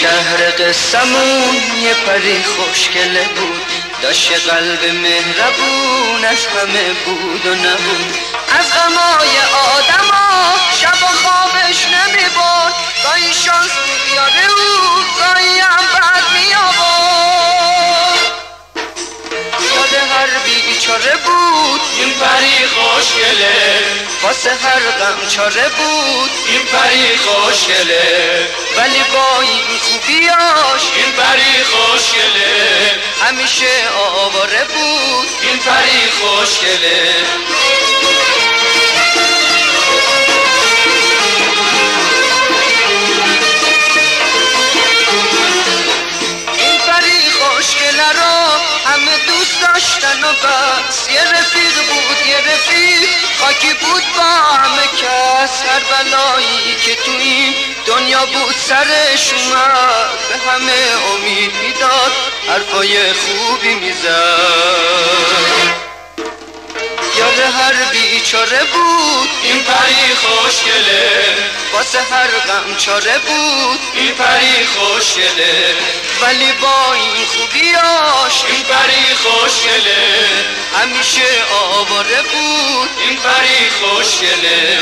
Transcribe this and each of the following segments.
شهر قصمون یه پری خوشگله بود، داشت قلب مهربون، از همه بود و نبود. از غمای آدما شب و خوابش نمی برد، گاهی شانس بیاره او، گاهی هم بد می آورد. یاد هر بیچاره بود این پری خوشگله، واسه هر غم چاره بود این پری خوشگله، ولی با این خوبیاش این پری خوشگله، همیشه آواره بود این پری خوشگله. این پری خوشگله رو همه دوست داشتن و بس، یه رفیق بود یه رفیق خاکی بود با همه کس. هر بلایی که تو این دنیا بود سرش اومد، به همه امید میداد، حرفای خوبی میزد. یاد هر بیچاره بود این پری خوشگله، واسه هر غم چاره بود این پری خوشگله، ولی با این خوبیاش این پری خوشگله، همیشه آواره بود این پری خوشگله.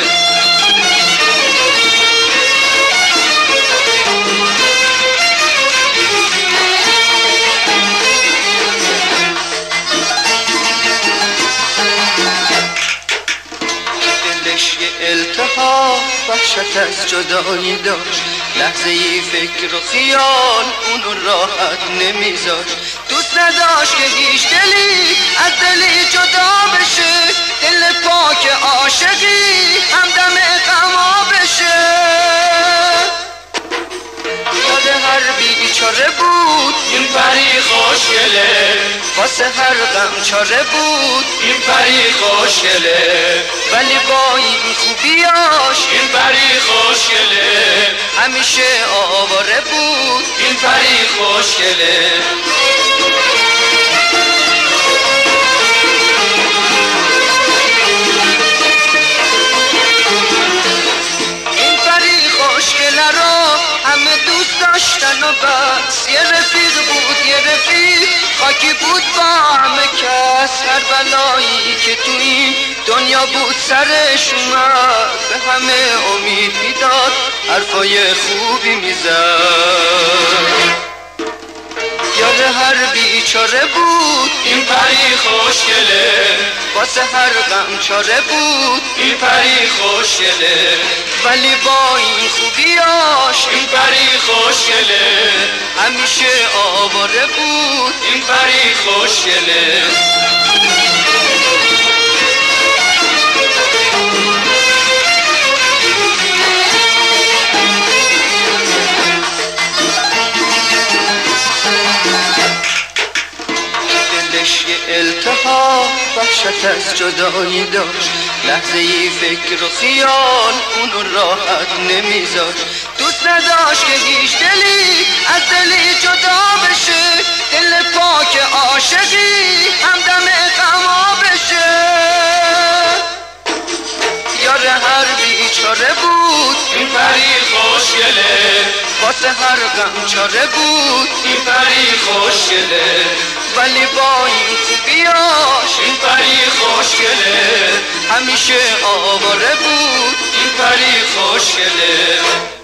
یه التهاب وحشت از جدایی داشت، لحظه ای فکر و خیال اونو راحت نمیذاشت. دوست نداشت که هیچ دلی از دلی جدا بشه، دل پاک عاشقی همدم غما بشه. یاد هر بیچاره بود این پری خوشگله، واسه هر غم چاره بود این پری خوشگله، ولی با این خوبیاش این پری خوشگله، همیشه آواره بود این پری خوشگله. این پری خوشگله رو همه دوست داشتن و بس، یه رفیق بود یه رفیق خاکی بود با همه کس. هر بلایی که تو این دنیا بود سرش اومد، به همه امید میداد، حرفای خوبی میزد. یاد هر بیچاره بود این پری خوشگله، واسه هر غم چاره بود این پری خوشگله، ولی با این خوبیاش این پری خوشگله، همیشه آواره بود این پری خوشگله. یه التهاب وحشت از جدایی داشت، لحظه ای فکر و خیال اونو راحت نمیذاشت. دوست نداشت که هیچ دلی از دلی جدا بشه، دل پاک عاشقی همدم غما بشه. یار هر بیچاره بود این پری خوشگله، واسه هر غم چاره بود این پری خوشگله، ولی با این خوبیاش این پری خوشگله، همیشه آواره بود این پری خوشگله.